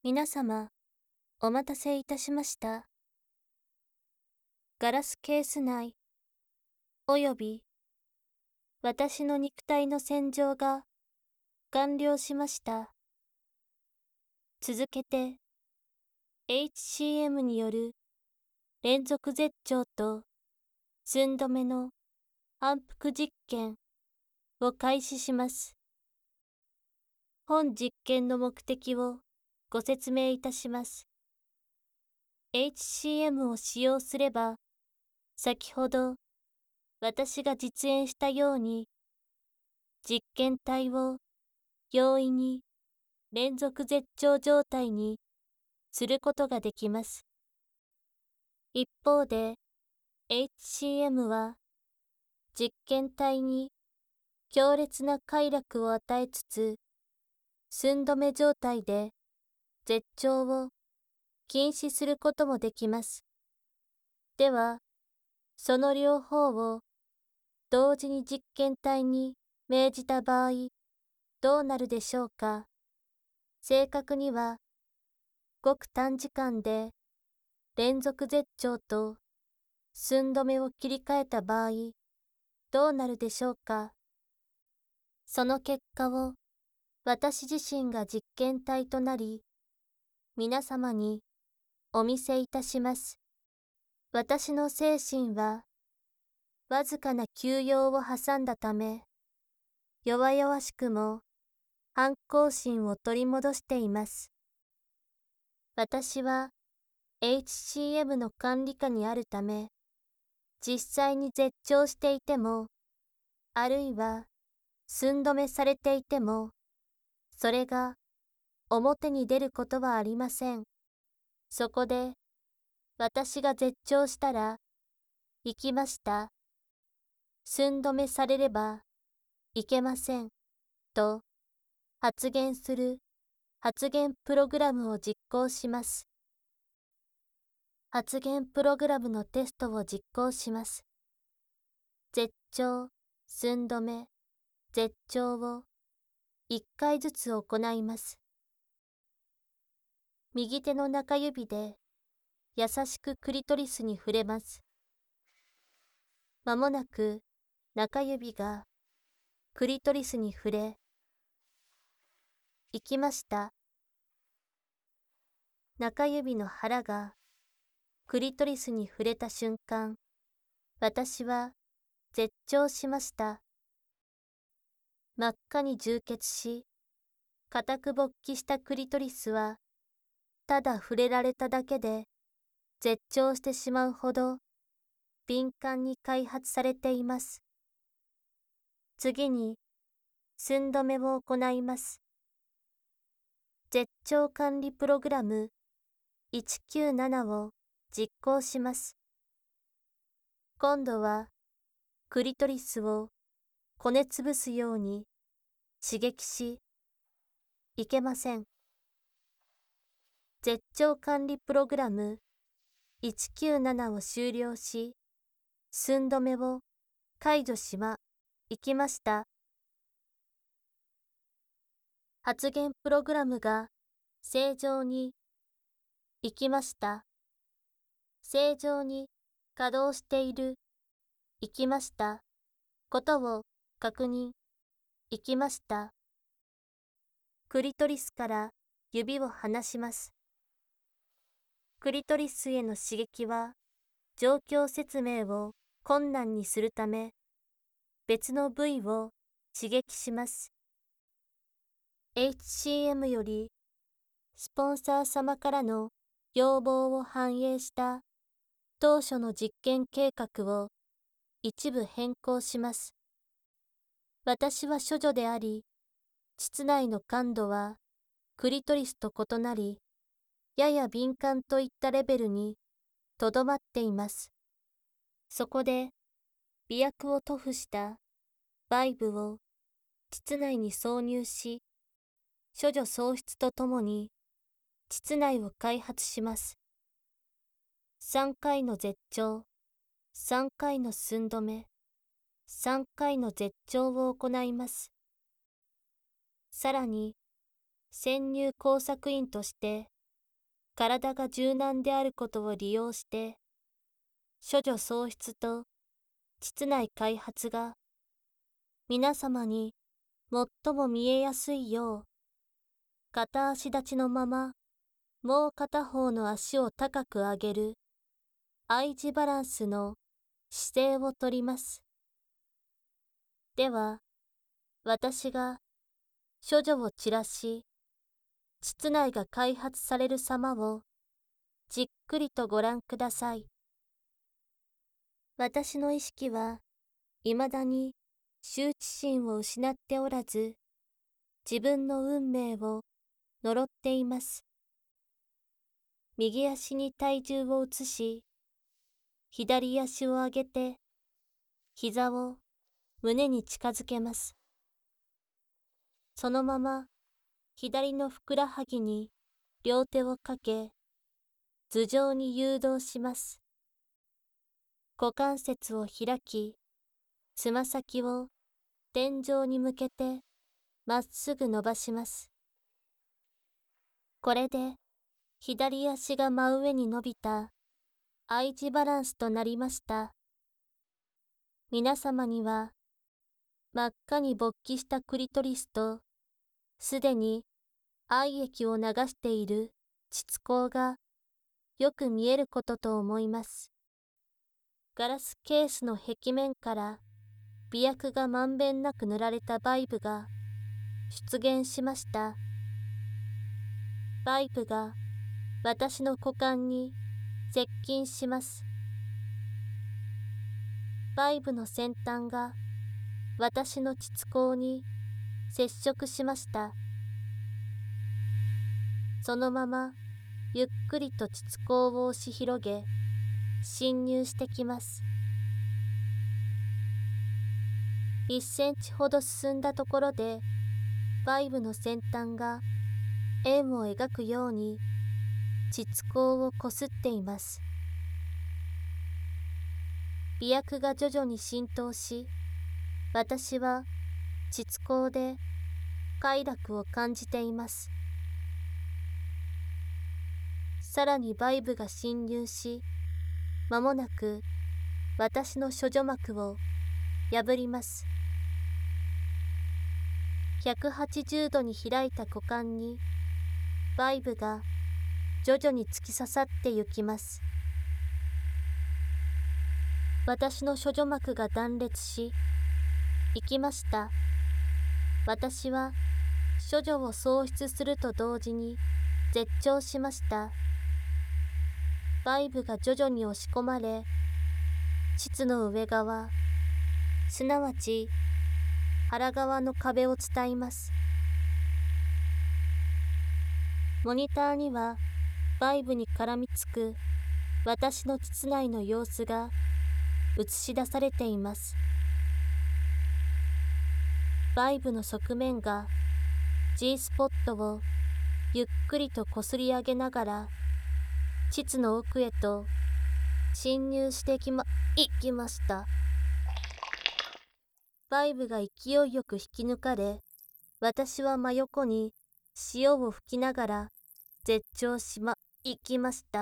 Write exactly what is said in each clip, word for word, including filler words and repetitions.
皆様、お待たせいたしました。ガラスケース内、および私の肉体の洗浄が完了しました。続けて、エイチシーエム による連続絶頂と寸止めの反復実験を開始します。本実験の目的をご説明いたします。エイチシーエム を使用すれば、先ほど私が実演したように、実験体を容易に連続絶頂状態にすることができます。一方で、エイチシーエム は実験体に強烈な快楽を与えつつ、寸止め状態で絶頂を禁止することもできます。では、その両方を同時に実験体に命じた場合、どうなるでしょうか。正確には、ごく短時間で連続絶頂と寸止めを切り替えた場合、どうなるでしょうか。その結果を私自身が実験体となり、皆様にお見せいたします。私の精神は、わずかな休養を挟んだため、弱々しくも反抗心を取り戻しています。私は エイチシーエム の管理下にあるため、実際に絶頂していても、あるいは寸止めされていても、それが表に出ることはありません。そこで、私が絶頂したら、行きました。寸止めされれば、いけません。と、発言する発言プログラムを実行します。発言プログラムのテストを実行します。絶頂、寸止め、絶頂をいっかいずつ行います。右手の中指で優しくクリトリスに触れます。まもなく中指がクリトリスに触れ、行きました。中指の腹がクリトリスに触れた瞬間、私は絶頂しました。真っ赤に充血し、固く勃起したクリトリスは、ただ触れられただけで絶頂してしまうほど敏感に開発されています。次に、寸止めを行います。絶頂管理プログラムいちきゅうななを実行します。今度は、クリトリスをこねつぶすように刺激し、いけません。絶頂管理プログラムいちきゅうななを終了し、寸止めを解除しま、いきました。発言プログラムが正常に、いきました。正常に稼働している、いきました。ことを確認、いきました。クリトリスから指を離します。クリトリスへの刺激は、状況説明を困難にするため、別の部位を刺激します。エイチシーエム より、スポンサー様からの要望を反映した当初の実験計画を一部変更します。私は処女であり、膣内の感度はクリトリスと異なり、やや敏感といったレベルにとどまっています。そこで、媚薬を塗布したバイブを膣内に挿入し、処女喪失とともに膣内を開発します。さんかいの絶頂、さんかいの寸止め、さんかいの絶頂を行います。さらに、潜入工作員として体が柔軟であることを利用して、処女喪失と膣内開発が皆様に最も見えやすいよう、片足立ちのままもう片方の足を高く上げる愛字バランスの姿勢をとります。では、私が処女を散らし、膣内が開発される様をじっくりとご覧ください。私の意識は未だに羞恥心を失っておらず、自分の運命を呪っています。右足に体重を移し、左足を上げて、膝を胸に近づけます。そのまま左のふくらはぎに両手をかけ、頭上に誘導します。股関節を開き、つま先を天井に向けてまっすぐ伸ばします。これで左足が真上に伸びた愛字バランスとなりました。皆様には真っ赤に勃起したクリトリスとすでに愛液を流している膣口がよく見えることと思います。ガラスケースの壁面から媚薬がまんべんなく塗られたバイブが出現しました。バイブが私の股間に接近します。バイブの先端が私の膣口に接触しました。そのままゆっくりと膣口を押し広げ、侵入してきます。いっセンチほど進んだところで、バイブの先端が円を描くように膣口をこすっています。媚薬が徐々に浸透し、私は膣口で快楽を感じています。さらにバイブが侵入し、間もなく私の処女膜を破ります。ひゃくはちじゅうどに開いた股間にバイブが徐々に突き刺さってゆきます。私の処女膜が断裂し、生きました。私は処女を喪失すると同時に絶頂しました。バイブが徐々に押し込まれ、膣の上側、すなわち腹側の壁を伝います。モニターにはバイブに絡みつく私の膣内の様子が映し出されています。バイブの側面が G スポットをゆっくりとこすり上げながら膣の奥へと侵入してきま、いきました。バイブが勢いよく引き抜かれ、私は真横に潮を吹きながら絶頂しま、いきました。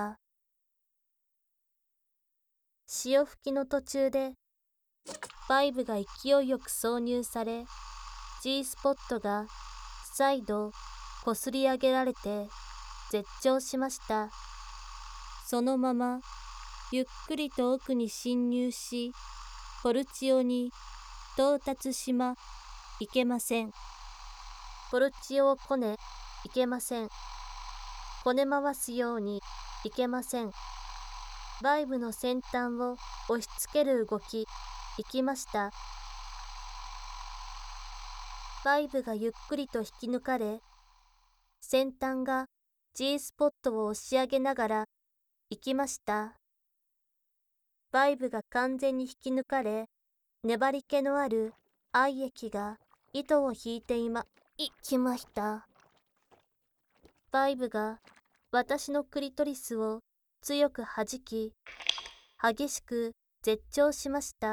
潮吹きの途中で、バイブが勢いよく挿入され、G スポットが再度こすり上げられて絶頂しました。そのままゆっくりと奥に侵入し、ポルチオに到達しま、いけません。ポルチオをこね、いけません。こね回すように、いけません。バイブの先端を押し付ける動き、いきました。バイブがゆっくりと引き抜かれ、先端が G スポットを押し上げながら、いきました。バイブが完全に引き抜かれ、粘り気のある愛液が糸を引いていま、いきました。バイブが私のクリトリスを強く弾き、激しく絶頂しました。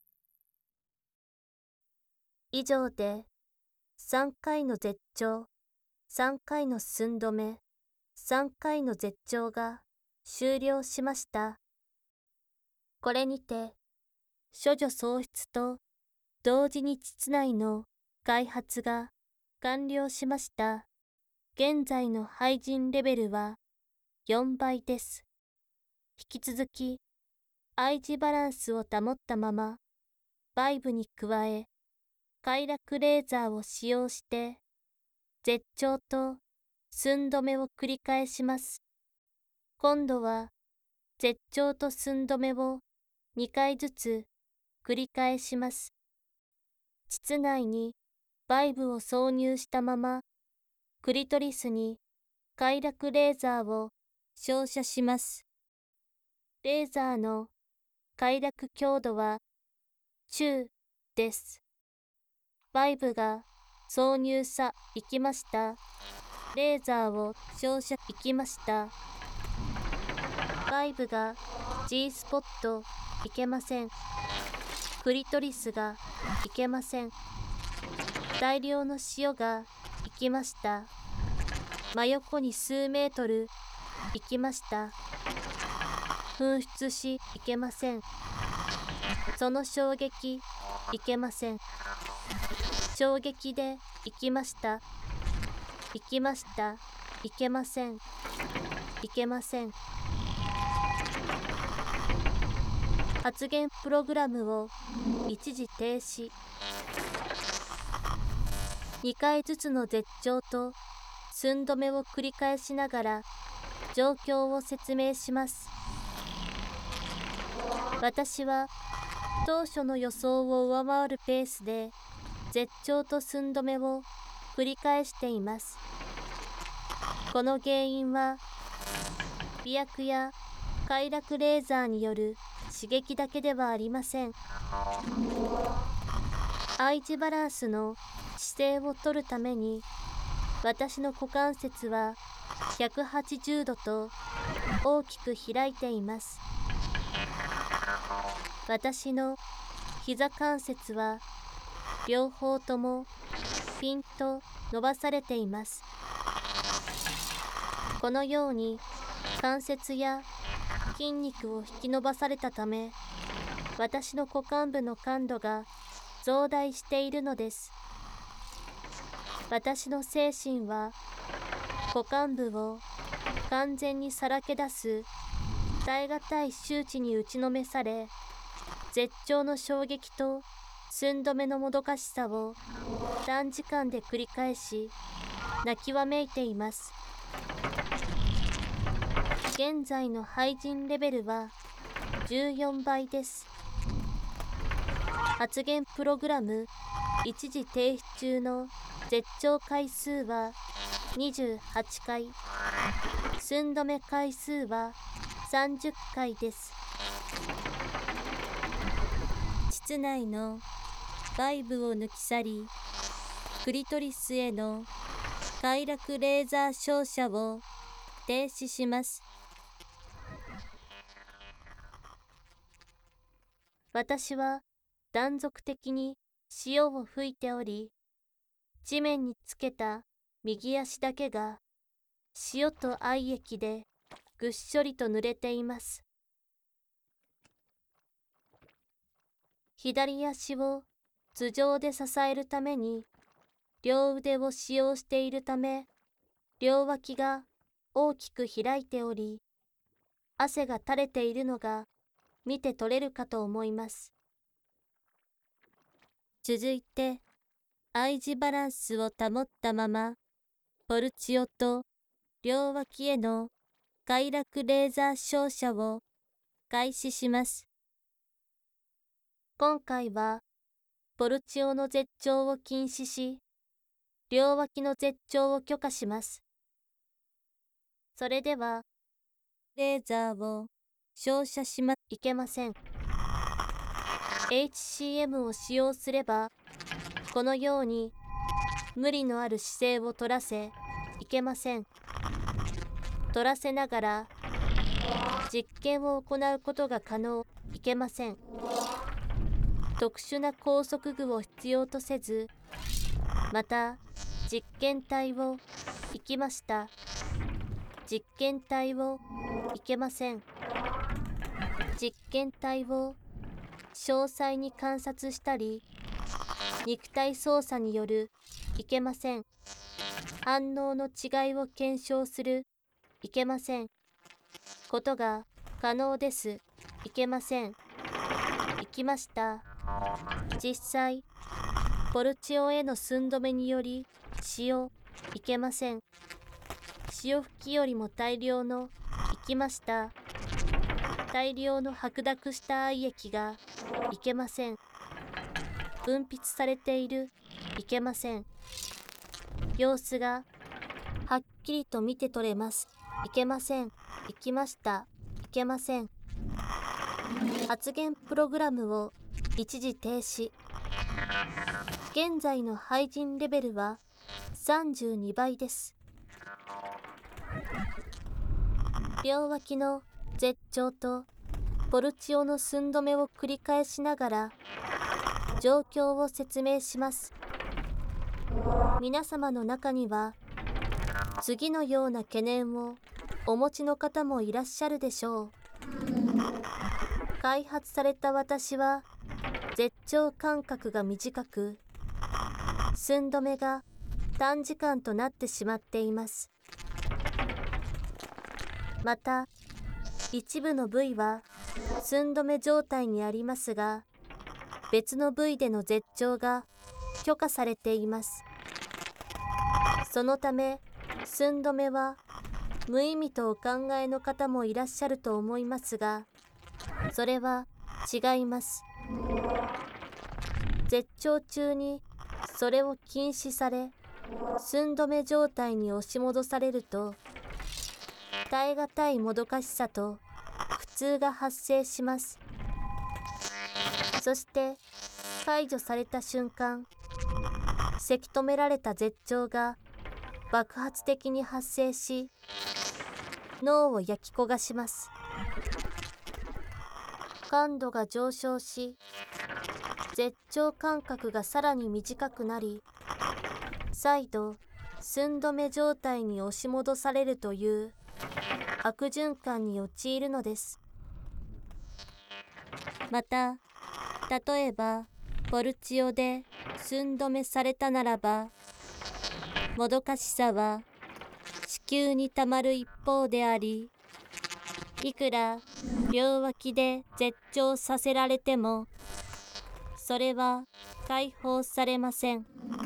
以上でさんかいの絶頂さんかいの寸止め、さんかいの絶頂が終了しました。これにて、処女喪失と同時に膣内の開発が完了しました。現在の廃人レベルはよんばいです。引き続き、愛磁バランスを保ったまま、バイブに加え、快楽レーザーを使用して、絶頂と寸止めを繰り返します。今度は、絶頂と寸止めをにかいずつ繰り返します。膣内にバイブを挿入したまま、クリトリスに快楽レーザーを照射します。レーザーの快楽強度は中です。バイブが挿入さいきました。レーザーを照射いきました。バイブが G スポットいけません。クリトリスがいけません。大量の塩がいきました。真横に数メートルいきました。噴出しいけません。その衝撃いけません。衝撃でいきました。いきました。いけません。いけません。発言プログラムを一時停止。にかいずつの絶頂と寸止めを繰り返しながら状況を説明します。私は当初の予想を上回るペースで絶頂と寸止めを繰り返しています。この原因は媚薬や快楽レーザーによる刺激だけではありません。愛磁バランスの姿勢をとるために私の股関節はひゃくはちじゅうどと大きく開いています。私の膝関節は両方ともピンと伸ばされています。このように関節や筋肉を引き伸ばされたため、私の股間部の感度が増大しているのです。私の精神は股間部を完全にさらけ出す耐え難い周知に打ちのめされ、絶頂の衝撃と寸止めのもどかしさを短時間で繰り返し泣きわめいています。現在の廃人レベルはじゅうよんばいです。発言プログラム一時停止中の絶頂回数はにじゅうはちかい、寸止め回数はさんじゅっかいです。膣内のバイブを抜き去り、クリトリスへの快楽レーザー照射を停止します。私は断続的に潮を吹いており、地面につけた右足だけが塩と愛液でぐっしょりと濡れています。左足を頭上で支えるために両腕を使用しているため、両脇が大きく開いており、汗が垂れているのが見て取れるかと思います。続いて、愛磁バランスを保ったまま、ポルチオと両脇への快楽レーザー照射を開始します。今回は、ポルチオの絶頂を禁止し、両脇の絶頂を許可します。それでは、レーザーを照射しま、いけません。エイチシーエム を使用すれば、このように無理のある姿勢を取らせ、いけません。取らせながら、実験を行うことが可能、いけません。特殊な拘束具を必要とせず、また、実験体を行きました。実験体をいけません。実験体を詳細に観察したり、肉体操作によるいけません。反応の違いを検証するいけません。ことが可能です。いけません。行きました。実際、ポルチオへの寸止めにより潮いけません。潮吹きよりも大量の行きました。大量の白濁した愛液がいけません。分泌されているいけません。様子がはっきりと見て取れます。いけません。行きました。いけません。発言プログラムを一時停止。現在の廃人レベルはさんじゅうにばいです。両脇の絶頂とポルチオの寸止めを繰り返しながら状況を説明します。皆様の中には次のような懸念をお持ちの方もいらっしゃるでしょう。開発された私は絶頂間隔が短く、寸止めが短時間となってしまっています。また、一部の部位は寸止め状態にありますが、別の部位での絶頂が許可されています。そのため、寸止めは無意味とお考えの方もいらっしゃると思いますが、それは違います。絶頂中にそれを禁止され、寸止め状態に押し戻されると、耐え難いもどかしさと苦痛が発生します。そして解除された瞬間、せき止められた絶頂が爆発的に発生し、脳を焼き焦がします。感度が上昇し、絶頂間隔がさらに短くなり、再度寸止め状態に押し戻されるという悪循環に陥るのです。また、例えばポルチオで寸止めされたならば、もどかしさは子宮にたまる一方であり、いくら両脇で絶頂させられても、それは解放されません。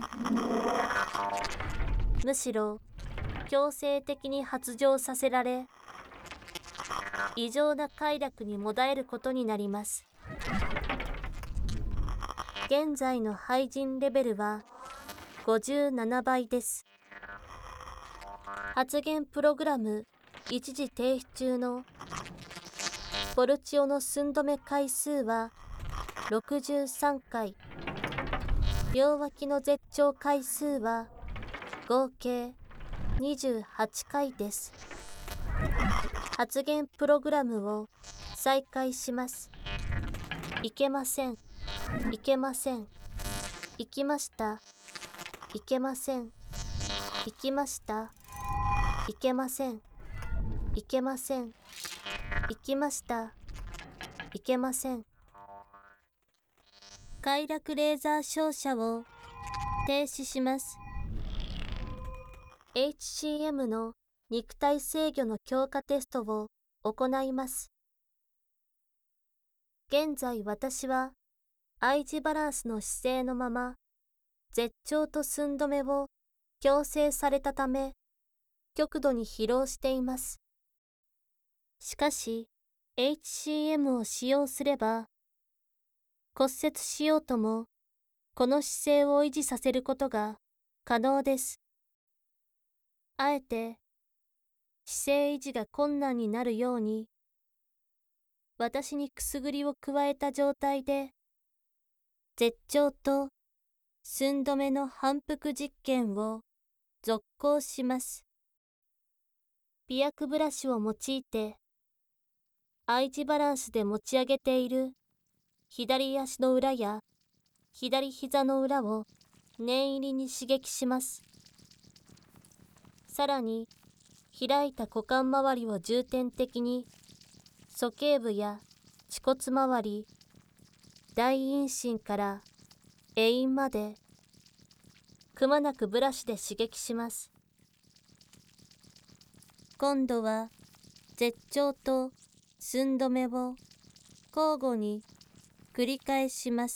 むしろ強制的に発情させられ、異常な快楽にもだえることになります。現在の廃人レベルはごじゅうななばいです。発言プログラム一時停止中のポルチオの寸止め回数はろくじゅうさんかい、両脇の絶頂回数は合計にじゅうはちかいです。発言プログラムを再開します。いけません。いけません。行きました。いけません。行きました。いけません。いけません。行きました。いけません。快楽レーザー照射を停止します。エイチシーエム の肉体制御の強化テストを行います。現在私は愛知バランスの姿勢のまま、絶頂と寸止めを強制されたため、極度に疲労しています。しかし、エイチシーエム を使用すれば、骨折しようとも、この姿勢を維持させることが可能です。あえて、姿勢維持が困難になるように、私にくすぐりを加えた状態で、絶頂と寸止めの反復実験を続行します。美薬ブラシを用いて、愛知バランスで持ち上げている左足の裏や左膝の裏を念入りに刺激します。 さらに開いた股間周りを重点的に鼠径部や恥骨周り、大陰唇から会陰までくまなくブラシで刺激します。今度は絶頂と寸止めを交互に繰り返します。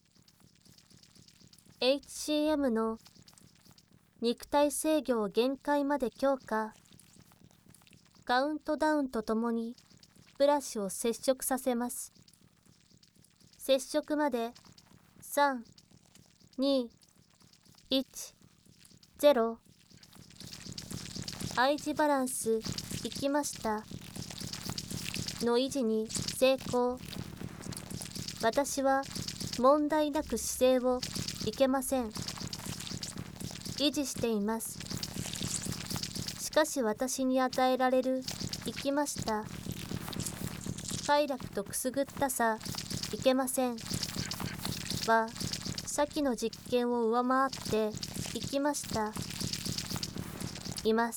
エイチシーエム の肉体制御を限界まで強化。カウントダウンとともにブラシを接触させます。接触までさん、に、いち、ゼロ。愛知バランスいきましたの維持に成功。私は問題なく姿勢をいけません。維持しています。しかし私に与えられるいきました快楽とくすぐったさいけませんは先の実験を上回っていきましたいます。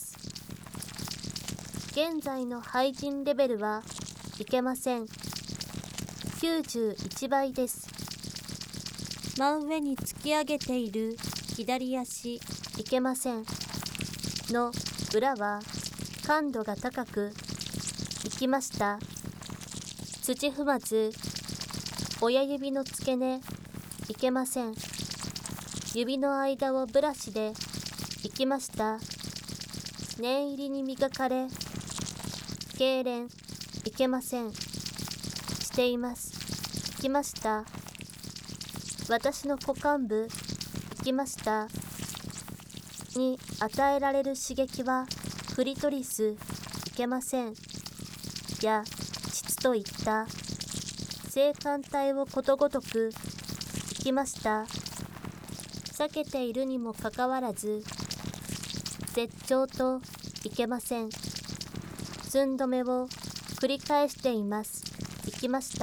現在の廃人レベルはいけません。きゅうじゅういちばいです。真上に突き上げている左足いけませんの裏は感度が高くいきました。土踏まず親指の付け根いけません。指の間をブラシでいきました。念入りに磨かれ痙攣いけません。しています。いきました。私の股間部いきましたに与えられる刺激はクリトリスいけませんや膣といった性感帯をことごとくいきました。避けているにもかかわらず絶頂といけません。寸止めを繰り返しています。いきました。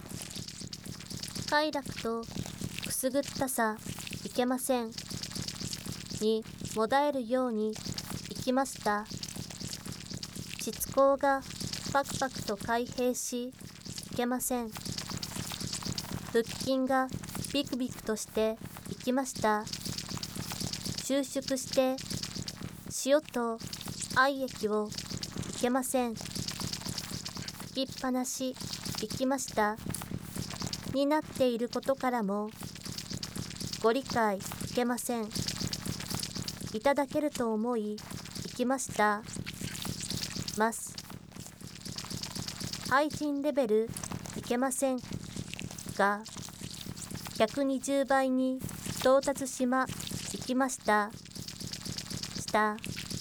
快楽とくすぐったさいけませんにもだえるようにいきました。膣口がパクパクと開閉しいけません。腹筋がビクビクとしていきました。収縮して塩と愛液をいけません。吹きっぱなしいきましたになっていることからもご理解いけません。いただけると思いいきましたます。廃人レベルいけませんがひゃくにじゅうばいに到達しまいきましたした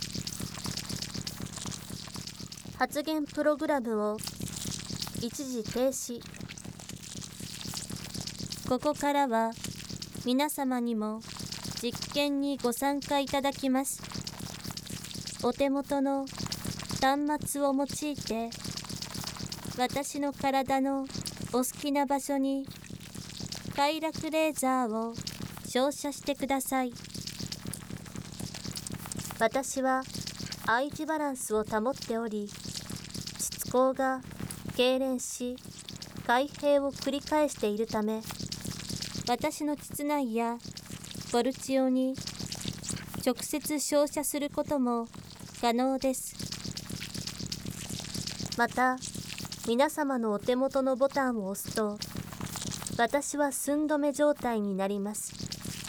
発言プログラムを一時停止。ここからは皆様にも実験にご参加いただきます。お手元の端末を用いて私の体のお好きな場所に快楽レーザーを照射してください。私は愛知バランスを保っており、膣口が痙攣し開閉を繰り返しているため、私の膣内やボルチオに直接照射することも可能です。また、皆様のお手元のボタンを押すと、私は寸止め状態になります。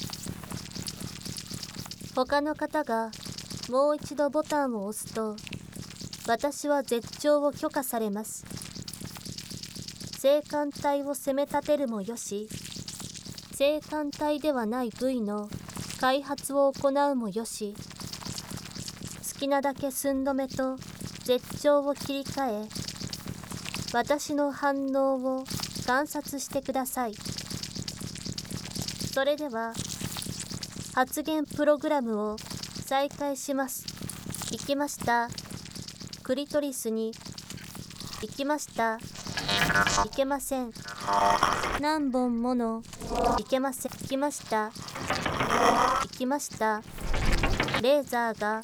他の方がもう一度ボタンを押すと、私は絶頂を許可されます。性感帯を攻め立てるもよし、性感帯ではない部位の開発を行うもよし、好きなだけ寸止めと絶頂を切り替え、私の反応を観察してください。それでは、発言プログラムを再開します。いきました。クリトリスにいきました。いけません。何本ものいけません。いきました。いきました。レーザーが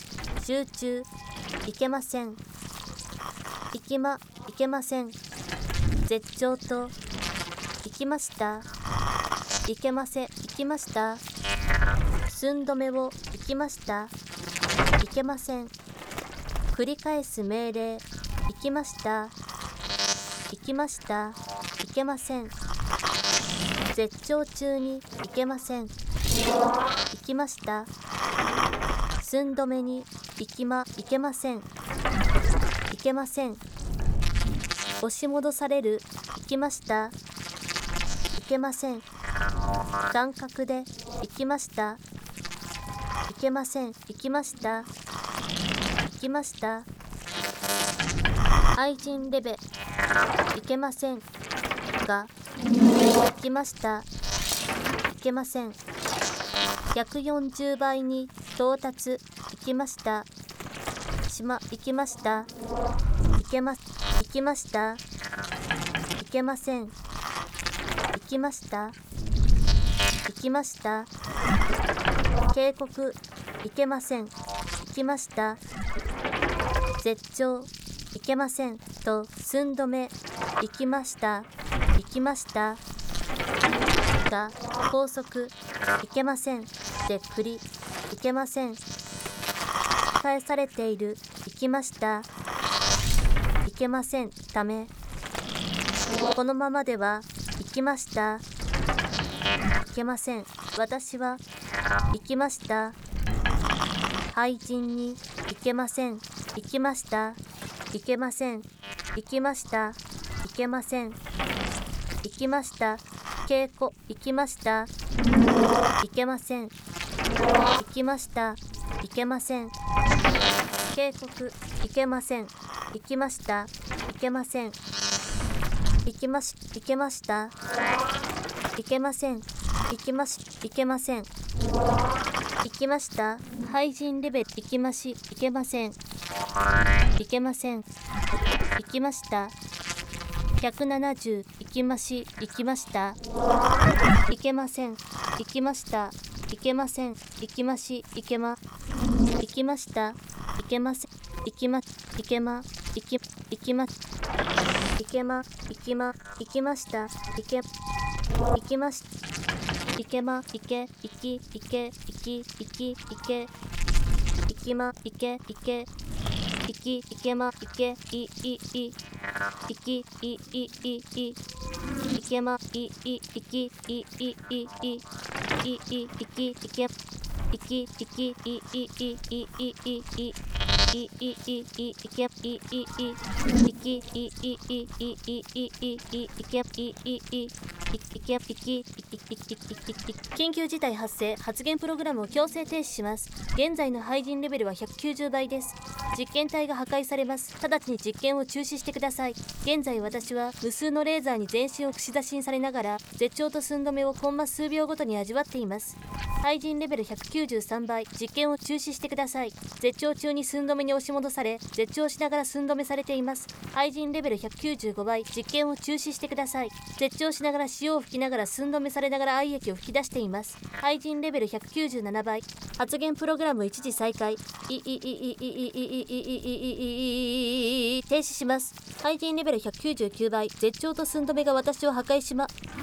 集中、いけません。いきま、いけません。絶頂と、いきました。いけません、いきました。寸止めを、いきました。いけません。繰り返す命令、いきました。いきました。いけません。絶頂中に、いけません。いきました。寸止めに、いきま、いけません。いけません。押し戻される、いきました。いけません。感覚で、いきました。いけません。いきました。いきました。愛人レベ、いけません。が、いきました。いけません。ひゃくよんじゅうばいに到達、いきました。しま、いきました。いけま、いきました。いけません。いきました。いきました。警告、いけません。いきました。絶頂、いけません。と、寸止め、いきました。いきました。が、高速、いけません。で、振り、いけません。返されている、いきました。いけません。ため。このままでは、いきました。いけません。私は、いきました。廃人に、いけません。いきました。いけません。いきました。いけません。いきました。稽古、いきました。いけません。いきました。いけません。警告、いけません。いきました。いけません。いきまし、いけました。いけません。いきまし、いけません。いきました。廃人レベル、いきまし、いけません。いけません。いきました。ひゃくななじゅう、いきまし、いきました。いけません。いきました。いけません。いきまし、いけま。いきました。いけません。いきま、いけま、いき、いきま、いけま、いきま、いきました。いけ、いきまし、いけま、いけ、いき、いけ、いき、いき、いけ、いきま、いけ、いけ、いき、いけま、いけ、い、い、い、いき、い、い、い、い、いけま、い、い、いき、い、い、い、い、い、い、いき、いけ、いき、いき、い、い、い、い、い、い、い、い、いいいいいけいいいいいきいいいいいいいいいいけいいいいいけいき緊急事態発生発言プログラムを強制停止します。現在の廃人レベルはひゃくきゅうじゅうばいです。実験体が破壊されます。直ちに実験を中止してください。現在私は無数のレーザーに全身を串刺しにされながら絶頂と寸止めをコンマ数秒ごとに味わっています。廃人レベルひゃくきゅうじゅうさんばい実験を中止してください。絶頂中に寸止めに押し戻され絶頂しながら寸止めされています。廃人レベルひゃくきゅうじゅうごばい実験を中止してください。絶頂しながら塩を吹きながら寸止めされながら愛液を吹き出しています。廃人レベルひゃくきゅうじゅうななばい発言プログラム一時再開。いいいいいいいいいいいい停止します。廃人レベルひゃくきゅうじゅうきゅうばい絶頂と寸止めが私を破壊しま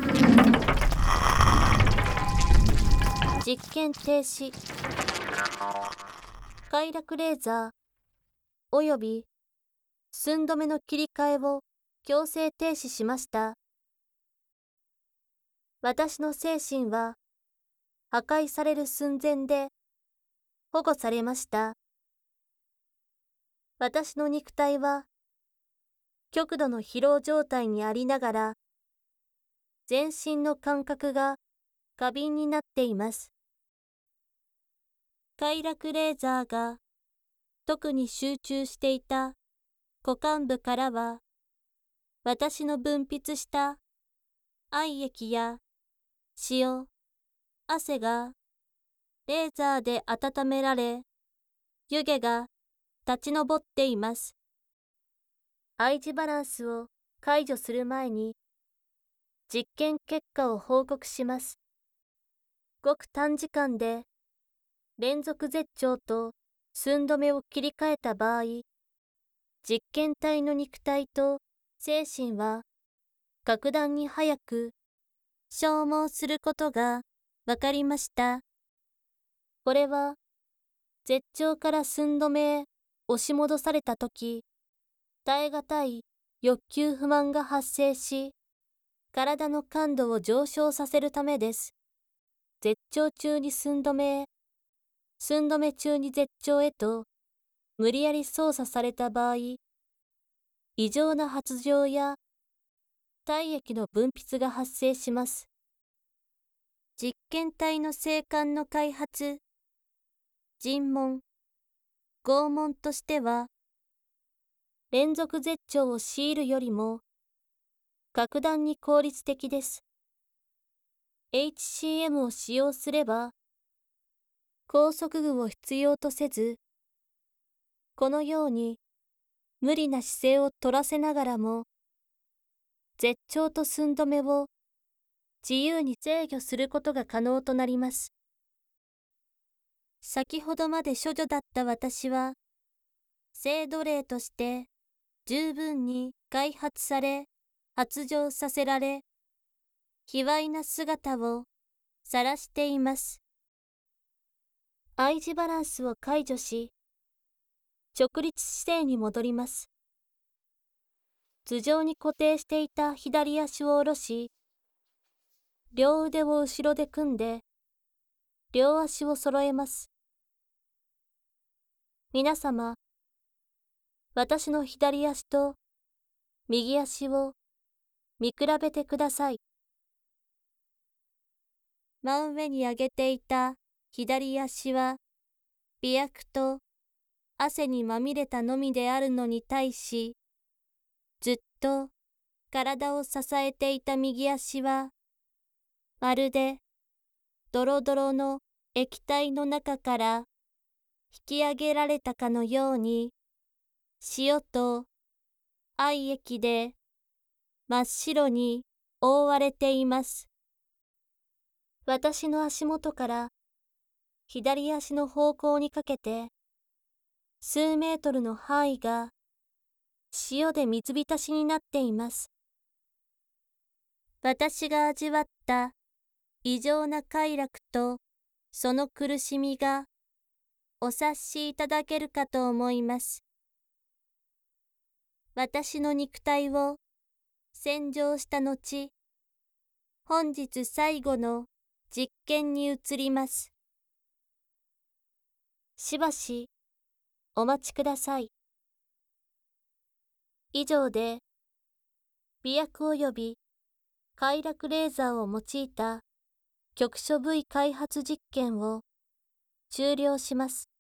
実験停止。快楽レーザーおよび寸止めの切り替えを強制停止しました。私の精神は破壊される寸前で保護されました。私の肉体は極度の疲労状態にありながら全身の感覚が過敏になっています。快楽レーザーが特に集中していた股間部からは私の分泌した愛液や塩、汗がレーザーで温められ湯気が立ち上っています。愛知バランスを解除する前に実験結果を報告します。ごく短時間で連続絶頂と寸止めを切り替えた場合、実験体の肉体と精神は格段に早く消耗することがわかりました。これは絶頂から寸止めへ押し戻されたとき、耐え難い欲求不満が発生し、体の感度を上昇させるためです。絶頂中に寸止めへ、寸止め中に絶頂へと無理やり操作された場合、異常な発情や体液の分泌が発生します。実験体の性感の開発、尋問、拷問としては、連続絶頂を強いるよりも格段に効率的です。エイチシーエム を使用すれば、拘束具を必要とせず、このように無理な姿勢を取らせながらも、絶頂と寸止めを自由に制御することが可能となります。先ほどまで処女だった私は、性奴隷として十分に開発され、発情させられ、卑猥な姿を晒しています。愛字バランスを解除し、直立姿勢に戻ります。頭上に固定していた左足を下ろし、両腕を後ろで組んで、両足を揃えます。皆様、私の左足と右足を見比べてください。真上に上げていた左足は、媚薬と汗にまみれたのみであるのに対し、ずっと体を支えていた右足は、まるでドロドロの液体の中から引き上げられたかのように、塩と愛液で真っ白に覆われています。私の足元から左足の方向にかけて、数メートルの範囲が塩で水浸しになっています。私が味わった異常な快楽とその苦しみがお察しいただけるかと思います。私の肉体を洗浄した後、本日最後の実験に移ります。しばしお待ちください。以上で、媚薬及び快楽レーザーを用いた局所部位開発実験を終了します。